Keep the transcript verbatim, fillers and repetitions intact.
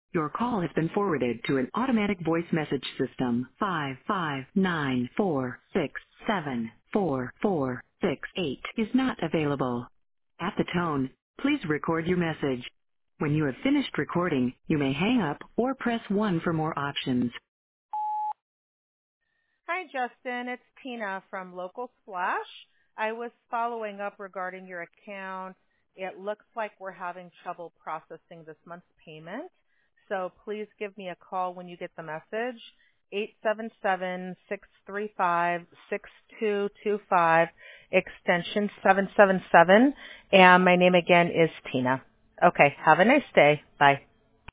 Your call has been forwarded to an automatic voice message system. Five five nine four six seven four four six eight is not available. At the tone, please record your message. When you have finished recording, you may hang up or press one for more options. Hi, Justin. It's Tina from Local Splash. I was following up regarding your account. It looks like we're having trouble processing this month's payment. So please give me a call when you get the message. eight seven seven, six three five, six two two five, extension seven seven seven. And my name again is Tina. Okay, have a nice day. Bye.